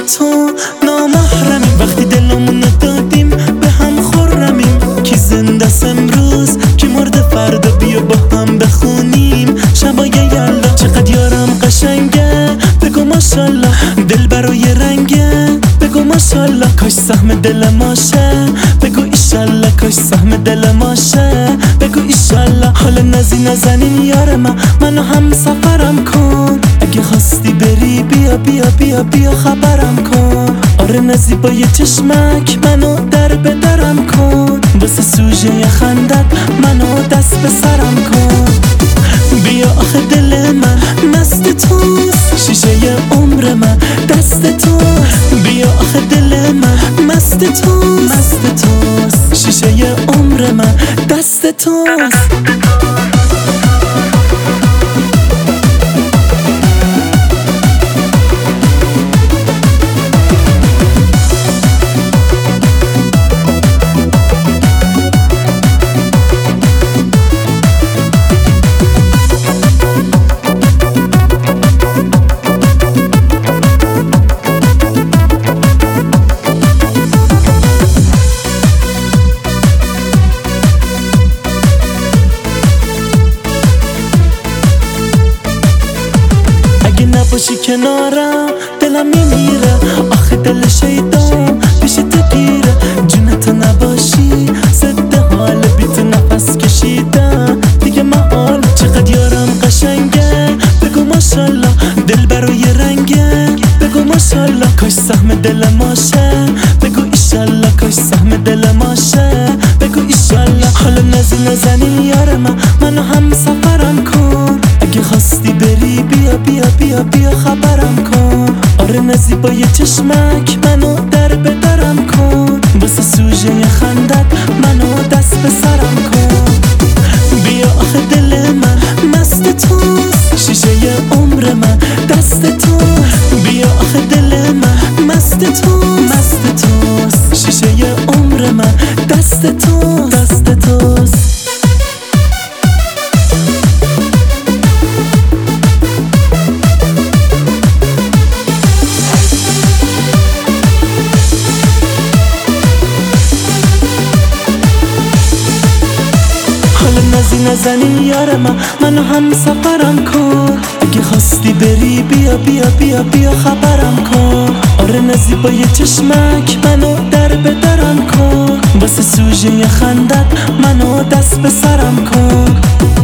تو نامحرمی. وقتی دلمونو دادیم به هم خرمیم. کی زنده است امروز کی مرده فردا، بیا با هم بخونیم شبای یلدا. چقدر یارم قشنگه بگو ماشالله، دل برای رنگه بگو ماشالله. کاش سهم دل ماشه بگو ایشالله، کاش سهم دل ماشه بگو ایشالله. حالا نزنین یار منو هم سفرم کن. اگه خواستی بری بیا بیا بیا بیا خبرم کن. آره نزیبای چشمک منو در بدرم کن. واسه سوژه خندت منو دست به سرم کن. بیا آخه دل من مست توست، شیشه عمر من دست توست. بیا آخه دل من مست توست، شیشه عمر من دست توست. نباشی کنارم دلم میمیره. آخه دل شیطان پیش تو گیره. جونتو نباشی ضد حال بی تو نفس کشیدم دیگه محال. چقدر یارم قشنگه بگو ماشالله، دل برای رنگه بگو ماشالله. کاش سهم دل ماشه بگو ایشالله، کاش سهم دل ماشه بگو ایشالله. حالا نزنین یار منو هم سفرم کن. اگه خواستی بری بیا بیا بیا بیا خبرم کن. آره نزیبای چشمک منو در بدرم کن. واسه سوژه خندت منو دست به سرم کن. بیا آخه دل من مست توست، شیشه عمر من دست توست. بیا آخه دل من مست توست، شیشه عمر من دست توست. نزنین یار منو هم سفرم کن. اگه خواستی بری بیا بیا بیا بیا خبرم کن. آره نزیبای چشمک منو در بدرم کن. واسه سوژه خندت منو دست به سرم کن.